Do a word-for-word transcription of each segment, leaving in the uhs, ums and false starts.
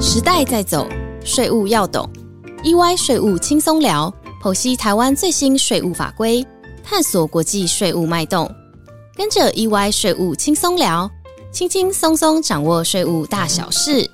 时代在走，税务要懂。E Y 税务轻松聊，剖析台湾最新税务法规，探索国际税务脉动。跟着 E Y 税务轻松聊，轻轻松松掌握税务大小事。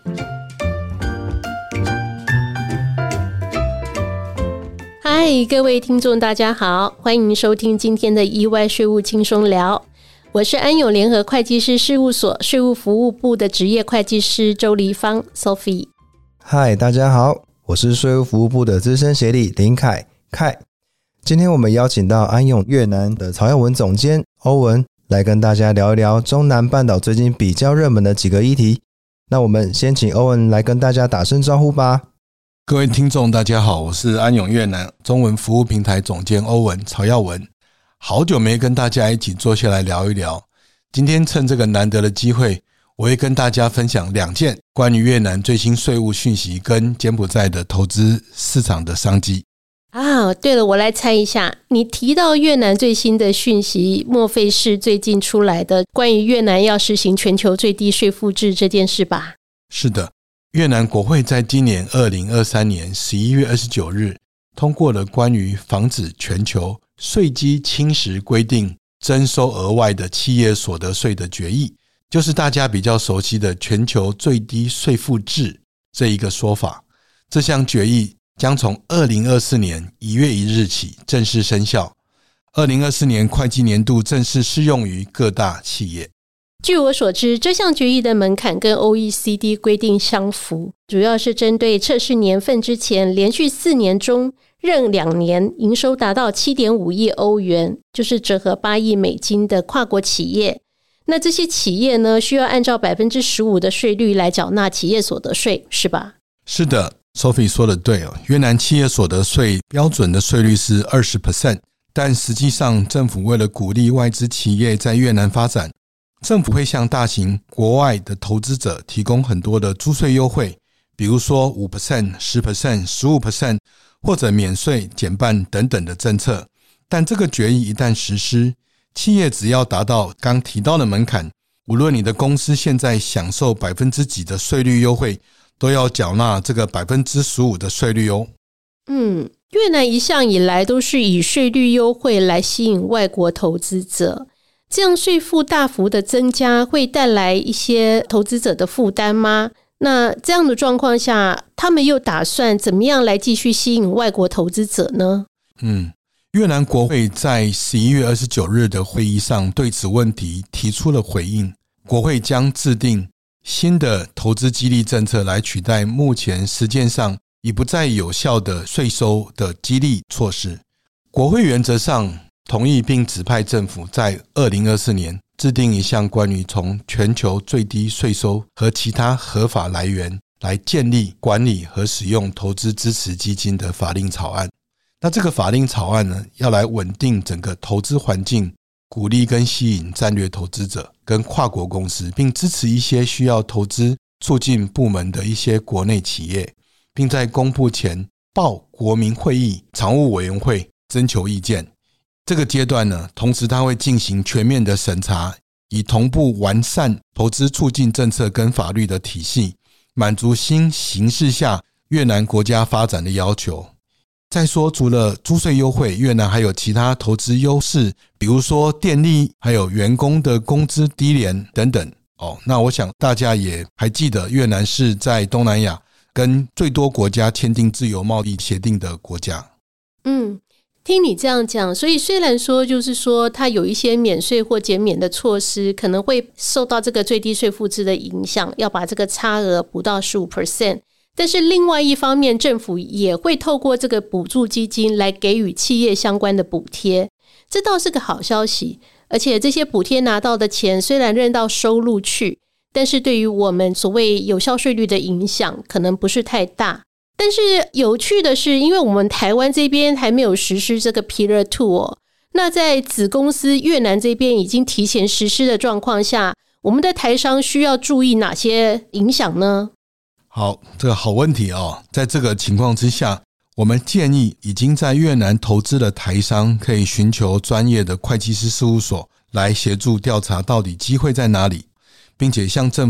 嗨，各位听众大家好，欢迎收听今天的 E Y 税务轻松聊。我是安永联合会计师事务所税务服务部的职业会计师周黎芳 Sophie。 嗨，大家好，我是税务服务部的资深协理林凯凯。今天我们邀请到安永越南的曹耀文总监欧文来跟大家聊一聊中南半岛最近比较热门的几个议题。那我们先请欧文来跟大家打声招呼吧。 各位听众大家好，我是安永越南中文服务平台总监欧文曹耀文。好久没跟大家一起坐下来聊一聊，今天趁这个难得的机会，我会跟大家分享两件关于越南最新税务讯息跟柬埔寨的投资市场的商机。 啊，对了，我来猜一下，你提到越南最新的讯息，莫非是最近出来的关于越南要实行全球最低税负制这件事吧？ 是的，越南国会在今年二零二三年十一月二十九日通过了关于防止全球税基侵蚀规定征收额外的企业所得税的决议，就是大家比较熟悉的全球最低税负制这一个说法。这项决议将从二零二四年一月一日起正式生效，二零二四年会计年度正式适用于各大企业。 据我所知，这项决议的门槛跟 O E C D 规定相符，主要是针对测试年份之前连续四年中任两年营收达到 七点五亿欧元，就是折合八亿美金的跨国企业。那这些企业呢，需要按照 百分之十五 的税率来缴纳企业所得税，是吧？ 是的， Sophie 说的对哦，越南企业所得税标准的税率是 百分之二十， 但实际上政府为了鼓励外资企业在越南发展，政府会向大型国外的投资者提供很多的租税优惠，比如说 百分之五、百分之十、十五%或者免税减半等等的政策。但这个决议一旦实施，企业只要达到刚提到的门槛，无论你的公司现在享受百分之几的税率优惠，都要缴纳这个 百分之十五 的税率哦。 嗯，越南一向以来都是以税率优惠来吸引外国投资者，这样税负大幅的增加会带来一些投资者的负担吗？那这样的状况下，他们又打算怎么样来继续吸引外国投资者呢？ 嗯，越南国会在十一月二十九日的会议上对此问题提出了回应，国会将制定新的投资激励政策来取代目前实践上已不再有效的税收的激励措施。国会原则上同意并指派政府在二零二四年制定一项关于从全球最低税收和其他合法来源来建立、管理和使用投资支持基金的法令草案。那这个法令草案呢，要来稳定整个投资环境，鼓励跟吸引战略投资者跟跨国公司，并支持一些需要投资促进部门的一些国内企业，并在公布前报国民会议常务委员会征求意见。这个阶段呢，同时它会进行全面的审查，以同步完善投资促进政策跟法律的体系，满足新形势下越南国家发展的要求。再说，除了租税优惠，越南还有其他投资优势，比如说电力，还有员工的工资低廉等等。哦，那我想大家也还记得，越南是在东南亚跟最多国家签订自由贸易协定的国家。 嗯，听你这样讲，所以虽然说就是说它有一些免税或减免的措施可能会受到这个最低税负制的影响，要把这个差额补到 百分之十五， 但是另外一方面，政府也会透过这个补助基金来给予企业相关的补贴，这倒是个好消息。而且这些补贴拿到的钱虽然认到收入去，但是对于我们所谓有效税率的影响可能不是太大。但是有趣的是，因为我们台湾这边还没有实施这个 Pillar 二 哦，那在子公司越南这边已经提前实施的状况下，我们的台商需要注意哪些影响呢？ 好，这个好问题哦。在这个情况之下，我们建议已经在越南投资的台商可以寻求专业的会计师事务所来协助调查到底机会在哪里，并且向政府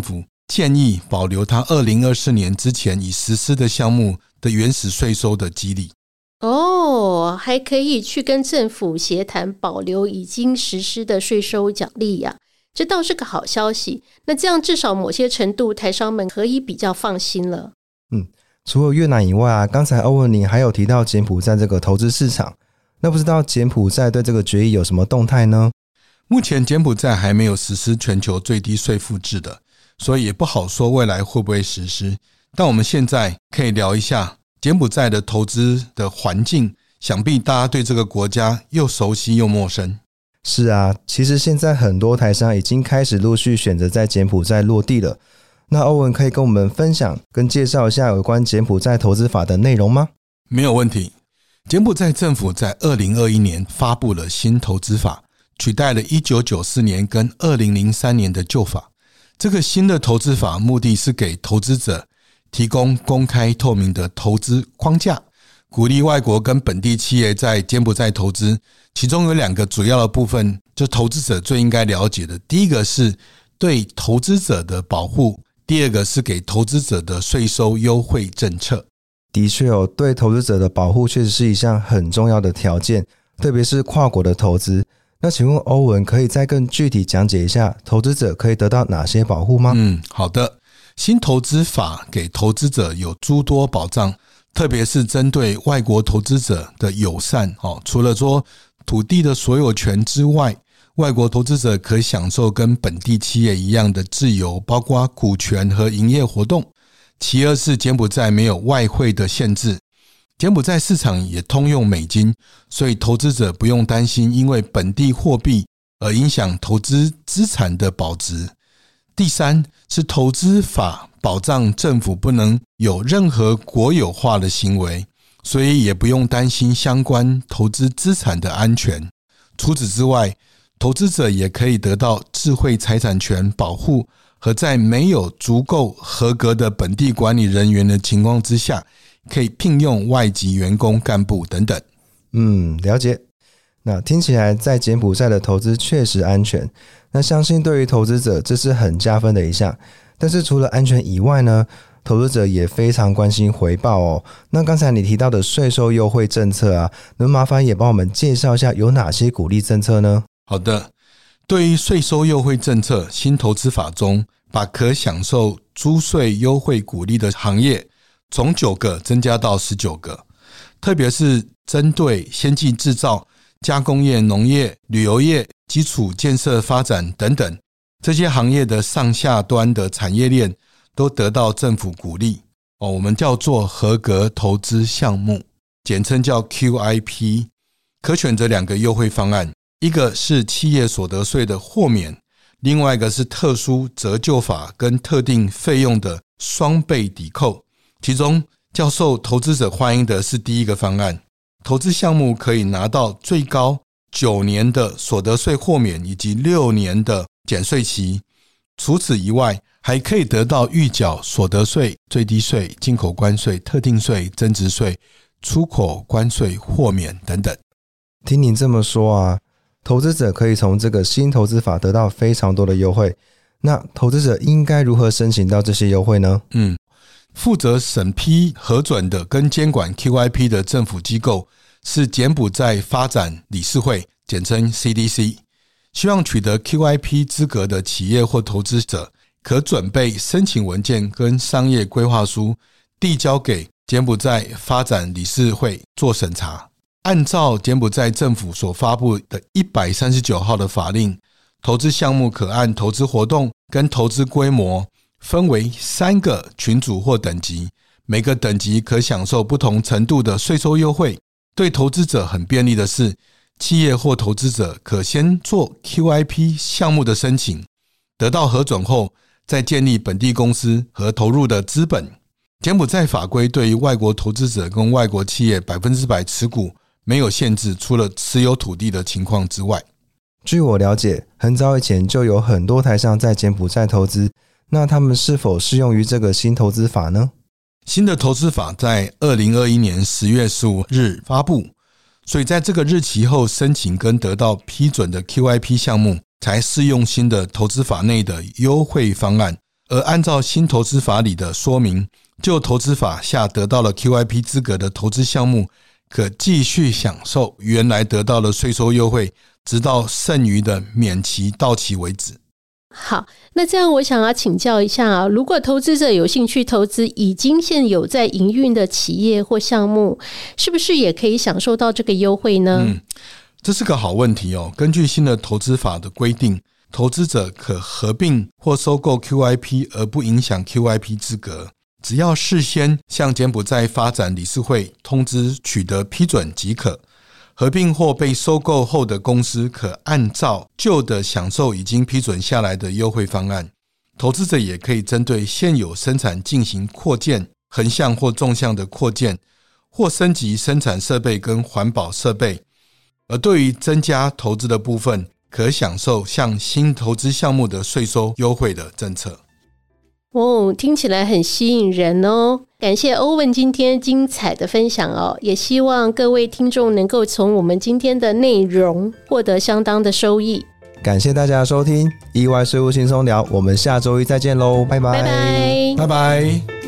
建议保留他二零二四年之前已实施的项目的原始税收的激励。 哦，还可以去跟政府协谈保留已经实施的税收奖励呀、啊，这倒是个好消息。那这样至少某些程度台商们可以比较放心了。 嗯，除了越南以外啊，刚才欧文你还有提到柬埔寨这个投资市场，那不知道柬埔寨对这个决议有什么动态呢？ 目前柬埔寨还没有实施全球最低税负制的，所以也不好说未来会不会实施。但我们现在可以聊一下柬埔寨的投资的环境，想必大家对这个国家又熟悉又陌生。 是啊，其实现在很多台商已经开始陆续选择在柬埔寨落地了。那欧文可以跟我们分享跟介绍一下有关柬埔寨投资法的内容吗？ 没有问题。柬埔寨政府在二零二一年发布了新投资法，取代了一九九四年跟二零零三年的旧法。这个新的投资法目的是给投资者提供公开透明的投资框架，鼓励外国跟本地企业在柬埔寨投资。其中有两个主要的部分，就投资者最应该了解的。第一个是对投资者的保护，第二个是给投资者的税收优惠政策。 的确哦，对投资者的保护确实是一项很重要的条件，特别是跨国的投资。那请问欧文可以再更具体讲解一下投资者可以得到哪些保护吗？ 嗯，好的。新投资法给投资者有诸多保障，特别是针对外国投资者的友善。除了说土地的所有权之外，外国投资者可享受跟本地企业一样的自由，包括股权和营业活动。其二是柬埔寨没有外汇的限制，柬埔寨市场也通用美金，所以投资者不用担心因为本地货币而影响投资资产的保值。第三是投资法保障政府不能有任何国有化的行为，所以也不用担心相关投资资产的安全。除此之外，投资者也可以得到智慧财产权保护和在没有足够合格的本地管理人员的情况之下，可以聘用外籍员工干部等等。 嗯，了解。那听起来在柬埔寨的投资确实安全，那相信对于投资者这是很加分的一项。但是除了安全以外呢，投资者也非常关心回报哦。那刚才你提到的税收优惠政策啊，能麻烦也帮我们介绍一下有哪些鼓励政策呢？ 好的，对于税收优惠政策，新投资法中把可享受租税优惠鼓励的行业从九个增加到十九个，特别是针对先进制造、加工业、农业、旅游业、基础建设发展等等这些行业的上下端的产业链都得到政府鼓励。我们叫做合格投资项目，简称叫 Q I P。 可选择两个优惠方案，一个是企业所得税的豁免，另外一个是特殊折旧法跟特定费用的双倍抵扣。其中较受投资者欢迎的是第一个方案，投资项目可以拿到最高九年的所得税豁免以及六年的减税期。除此以外，还可以得到预缴所得税、最低税、进口关税、特定税、增值税、出口关税豁免等等。 听您这么说啊，投资者可以从这个新投资法得到非常多的优惠。那投资者应该如何申请到这些优惠呢？ 嗯，负责审批核准的跟监管 Q I P 的政府机构是柬埔寨发展理事会，简称 C D C。 希望取得 Q I P 资格的企业或投资者可准备申请文件跟商业规划书，递交给柬埔寨发展理事会做审查。按照柬埔寨政府所发布的一百三十九号的法令，投资项目可按投资活动跟投资规模分为三个群组或等级，每个等级可享受不同程度的税收优惠。对投资者很便利的是，企业或投资者可先做 Q I P 项目的申请，得到核准后再建立本地公司和投入的资本。柬埔寨法规对于外国投资者跟外国企业百分之百持股没有限制，除了持有土地的情况之外。 据我了解，很早以前就有很多台商在柬埔寨投资，那他们是否适用于这个新投资法呢？ 新的投资法在二零二一年十月十五日发布，所以在这个日期后申请跟得到批准的 Q I P 项目才适用新的投资法内的优惠方案， 而按照新投资法里的说明，就投资法下得到了 Q I P 资格的投资项目，可继续享受原来得到的税收优惠，直到剩余的免期到期为止。 好，那这样我想要请教一下啊，如果投资者有兴趣投资已经现有在营运的企业或项目，是不是也可以享受到这个优惠呢？ 嗯，这是个好问题哦。根据新的投资法的规定，投资者可合并或收购 Q I P 而不影响 Q I P 资格，只要事先向柬埔寨发展理事会通知取得批准即可。合并或被收购后的公司可按照旧的享受已经批准下来的优惠方案，投资者也可以针对现有生产进行扩建、横向或纵向的扩建，或升级生产设备跟环保设备。而对于增加投资的部分，可享受向新投资项目的税收优惠的政策。 哦，听起来很吸引人哦。感谢欧文今天精彩的分享哦，也希望各位听众能够从我们今天的内容获得相当的收益。 感谢大家的收听，意外税务轻松聊，我们下周一再见喽，拜拜， 拜拜， 拜拜。